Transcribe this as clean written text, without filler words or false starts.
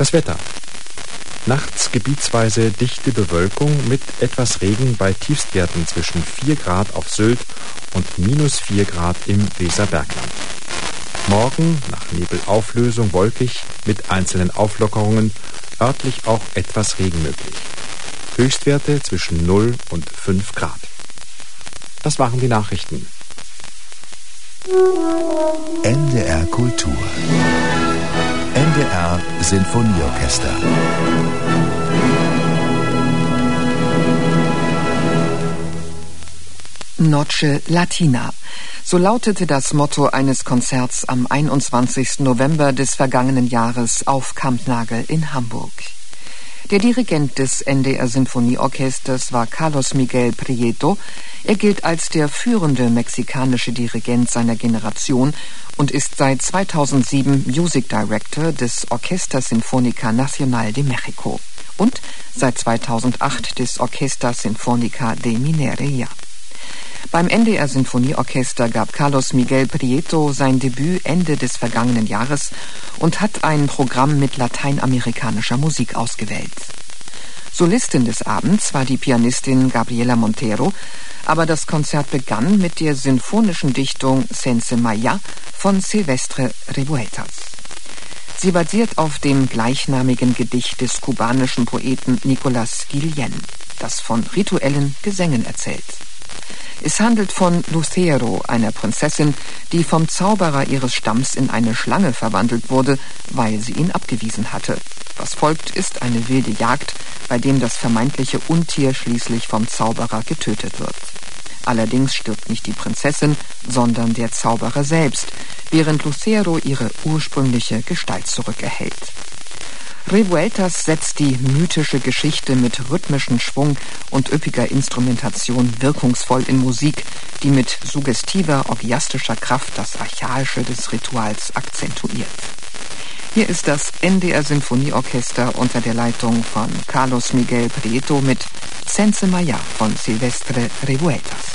Das Wetter. Nachts gebietsweise dichte Bewölkung mit etwas Regen bei Tiefstwerten zwischen 4 Grad auf Sylt und -4 Grad im Weserbergland. Morgen nach Nebelauflösung wolkig mit einzelnen Auflockerungen, örtlich auch etwas Regen möglich. Höchstwerte zwischen 0 und 5 Grad. Das waren die Nachrichten. NDR Kultur. NDR Sinfonieorchester. Noche Latina. So lautete das Motto eines Konzerts am 21. November des vergangenen Jahres auf Kampnagel in Hamburg. Der Dirigent des NDR Sinfonieorchesters war Carlos Miguel Prieto. Er gilt als der führende mexikanische Dirigent seiner Generation und ist seit 2007 Music Director des Orquesta Sinfónica Nacional de México und seit 2008 des Orquesta Sinfónica de Minería. Beim NDR Sinfonieorchester gab Carlos Miguel Prieto sein Debüt Ende des vergangenen Jahres und hat ein Programm mit lateinamerikanischer Musik ausgewählt. Solistin des Abends war die Pianistin Gabriela Montero, aber das Konzert begann mit der sinfonischen Dichtung Sense Maya von Silvestre Revueltas. Sie basiert auf dem gleichnamigen Gedicht des kubanischen Poeten Nicolás Guillén, das von rituellen Gesängen erzählt. Es handelt von Lucero, einer Prinzessin, die vom Zauberer ihres Stamms in eine Schlange verwandelt wurde, weil sie ihn abgewiesen hatte. Was folgt, ist eine wilde Jagd, bei dem das vermeintliche Untier schließlich vom Zauberer getötet wird. Allerdings stirbt nicht die Prinzessin, sondern der Zauberer selbst, während Lucero ihre ursprüngliche Gestalt zurückerhält. Revueltas setzt die mythische Geschichte mit rhythmischem Schwung und üppiger Instrumentation wirkungsvoll in Musik, die mit suggestiver, orgiastischer Kraft das Archaische des Rituals akzentuiert. Hier ist das NDR Sinfonieorchester unter der Leitung von Carlos Miguel Prieto mit Sense Maya von Silvestre Revueltas.